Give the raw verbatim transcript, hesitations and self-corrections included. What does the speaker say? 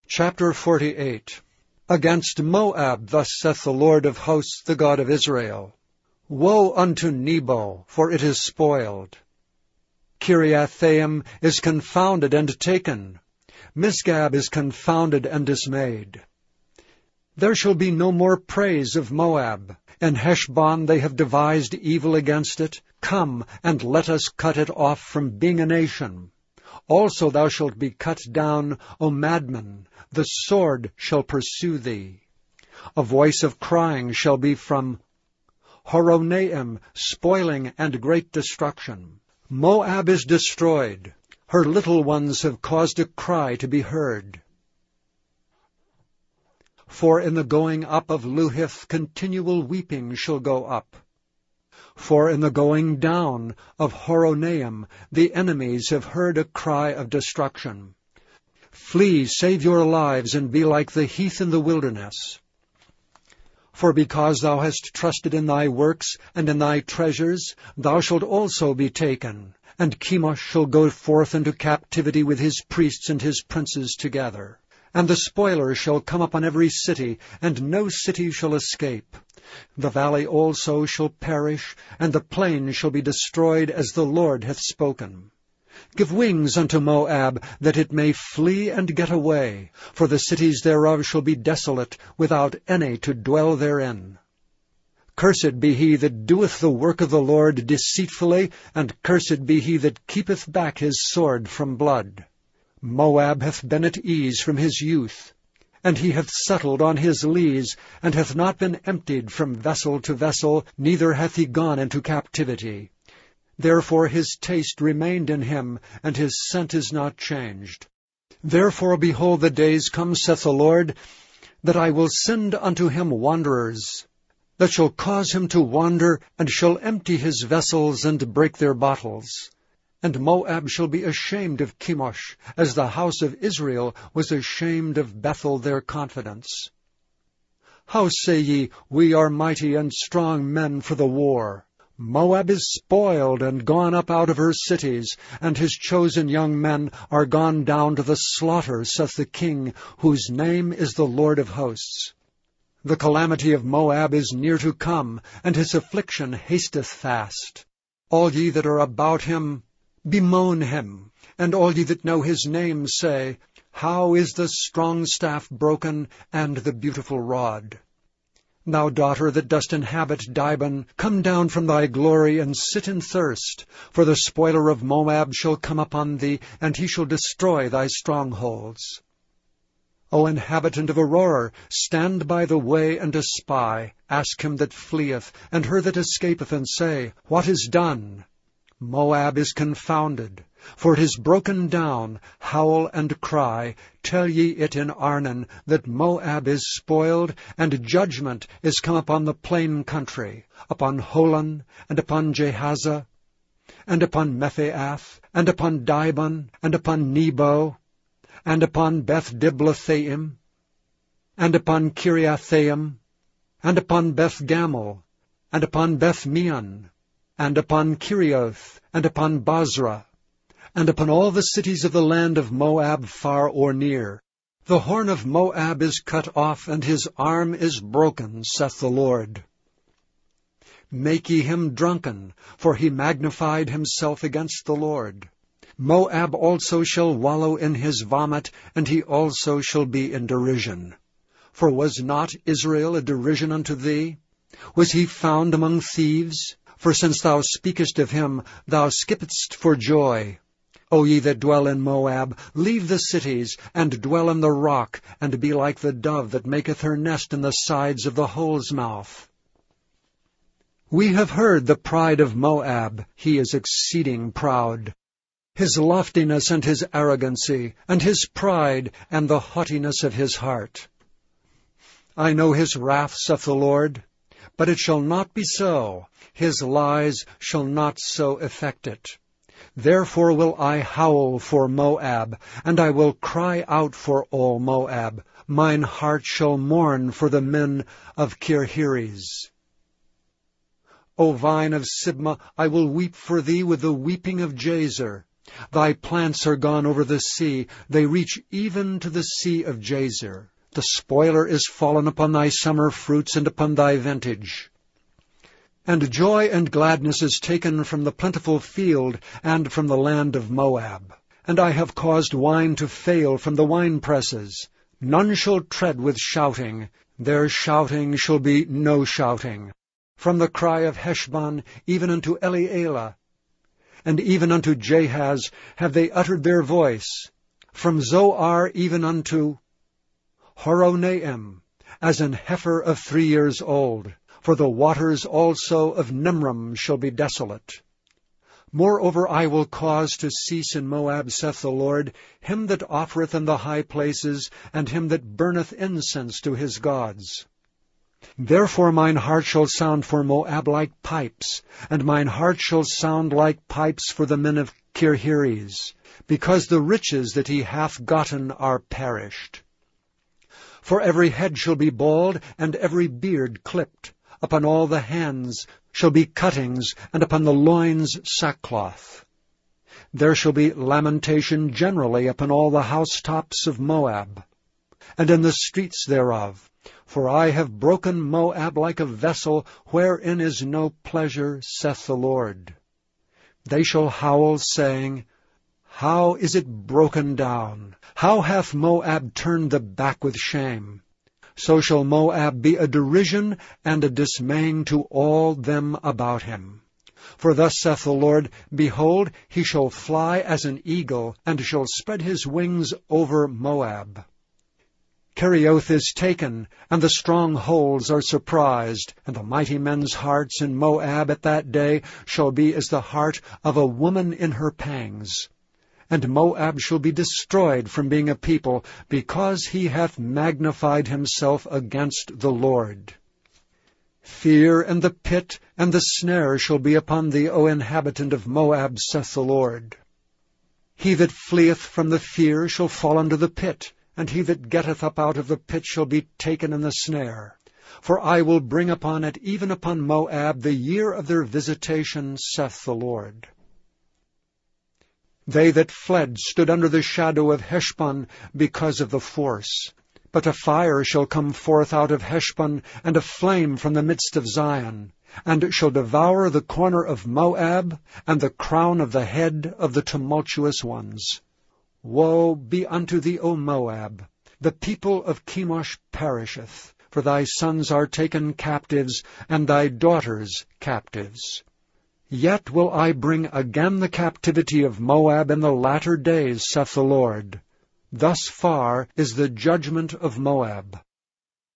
Chapter forty-eight. Against Moab thus saith the Lord of hosts, the God of Israel, Woe unto Nebo, for it is spoiled. Kiriathaim is confounded and taken. Misgab is confounded and dismayed. There shall be no more praise of Moab. In Heshbon they have devised evil against it. Come, and let us cut it off from being a nation. Also thou shalt be cut down, O madman, the sword shall pursue thee. A voice of crying shall be from Horonaim, spoiling and great destruction. Moab is destroyed. Her little ones have caused a cry to be heard. For in the going up of Luhith continual weeping shall go up. For in the going down of Horonaim the enemies have heard a cry of destruction. Flee, save your lives, and be like the heath in the wilderness. For because thou hast trusted in thy works and in thy treasures, thou shalt also be taken, and Chemosh shall go forth into captivity with his priests and his princes together. And the spoiler shall come upon every city, and no city shall escape. The valley also shall perish, and the plain shall be destroyed, as the Lord hath spoken. Give wings unto Moab, that it may flee and get away, for the cities thereof shall be desolate, without any to dwell therein. Cursed be he that doeth the work of the Lord deceitfully, and cursed be he that keepeth back his sword from blood. Moab hath been at ease from his youth, and he hath settled on his lees, and hath not been emptied from vessel to vessel, neither hath he gone into captivity. Therefore his taste remained in him, and his scent is not changed. Therefore, behold, the days come, saith the Lord, that I will send unto him wanderers, that shall cause him to wander, and shall empty his vessels, and break their bottles. And Moab shall be ashamed of Chemosh, as the house of Israel was ashamed of Bethel their confidence. How say ye, We are mighty and strong men for the war? Moab is spoiled and gone up out of her cities, and his chosen young men are gone down to the slaughter, saith the King, whose name is the Lord of hosts. The calamity of Moab is near to come, and his affliction hasteth fast. All ye that are about him, bemoan him, and all ye that know his name say, How is the strong staff broken, and the beautiful rod? Thou daughter that dost inhabit Dibon, come down from thy glory, and sit in thirst. For the spoiler of Moab shall come upon thee, and he shall destroy thy strongholds. O inhabitant of Aroer, stand by the way and espy. Ask him that fleeth, and her that escapeth, and say, What is done? Moab is confounded, for it is broken down. Howl and cry, tell ye it in Arnon, that Moab is spoiled, and judgment is come upon the plain country, upon Holon, and upon Jehazzah, and upon Mephaath, and upon Dibon, and upon Nebo, and upon Beth-diblathaim, and upon Kiriathaim, and upon Beth-gamul, and upon Beth-meon, and upon Kerioth, and upon Basra, and upon all the cities of the land of Moab far or near. The horn of Moab is cut off, and his arm is broken, saith the Lord. Make ye him drunken, for he magnified himself against the Lord. Moab also shall wallow in his vomit, and he also shall be in derision. For was not Israel a derision unto thee? Was he found among thieves? For since thou speakest of him, thou skippedst for joy. O ye that dwell in Moab, leave the cities, and dwell in the rock, and be like the dove that maketh her nest in the sides of the hole's mouth. We have heard the pride of Moab, he is exceeding proud. His loftiness and his arrogancy, and his pride, and the haughtiness of his heart. I know his wrath, saith the Lord, but it shall not be so. His lies shall not so effect it. Therefore will I howl for Moab, and I will cry out for all Moab. Mine heart shall mourn for the men of Kirheres. O vine of Sibmah, I will weep for thee with the weeping of Jazer. Thy plants are gone over the sea, they reach even to the sea of Jazer. The spoiler is fallen upon thy summer fruits and upon thy vintage. And joy and gladness is taken from the plentiful field and from the land of Moab. And I have caused wine to fail from the winepresses. None shall tread with shouting, their shouting shall be no shouting. From the cry of Heshbon even unto Elealeh, and even unto Jahaz have they uttered their voice. From Zoar even unto Horonaim, as an heifer of three years old. For the waters also of Nimrim shall be desolate. Moreover I will cause to cease in Moab, saith the Lord, him that offereth in the high places, and him that burneth incense to his gods. Therefore mine heart shall sound for Moab like pipes, and mine heart shall sound like pipes for the men of Kirheres, because the riches that he hath gotten are perished. For every head shall be bald, and every beard clipped. Upon all the hands shall be cuttings, and upon the loins sackcloth. There shall be lamentation generally upon all the housetops of Moab, and in the streets thereof. For I have broken Moab like a vessel, wherein is no pleasure, saith the Lord. They shall howl, saying, How is it broken down? How hath Moab turned the back with shame? So shall Moab be a derision and a dismaying to all them about him. For thus saith the Lord, Behold, he shall fly as an eagle, and shall spread his wings over Moab. Kerioth is taken, and the strongholds are surprised, and the mighty men's hearts in Moab at that day shall be as the heart of a woman in her pangs. And Moab shall be destroyed from being a people, because he hath magnified himself against the Lord. Fear and the pit and the snare shall be upon thee, O inhabitant of Moab, saith the Lord. He that fleeth from the fear shall fall into the pit, and he that getteth up out of the pit shall be taken in the snare. For I will bring upon it, even upon Moab, the year of their visitation, saith the Lord. They that fled stood under the shadow of Heshbon because of the force. But a fire shall come forth out of Heshbon, and a flame from the midst of Zion, and shall devour the corner of Moab, and the crown of the head of the tumultuous ones. Woe be unto thee, O Moab! The people of Chemosh perisheth, for thy sons are taken captives, and thy daughters captives. Yet will I bring again the captivity of Moab in the latter days, saith the Lord. Thus far is the judgment of Moab.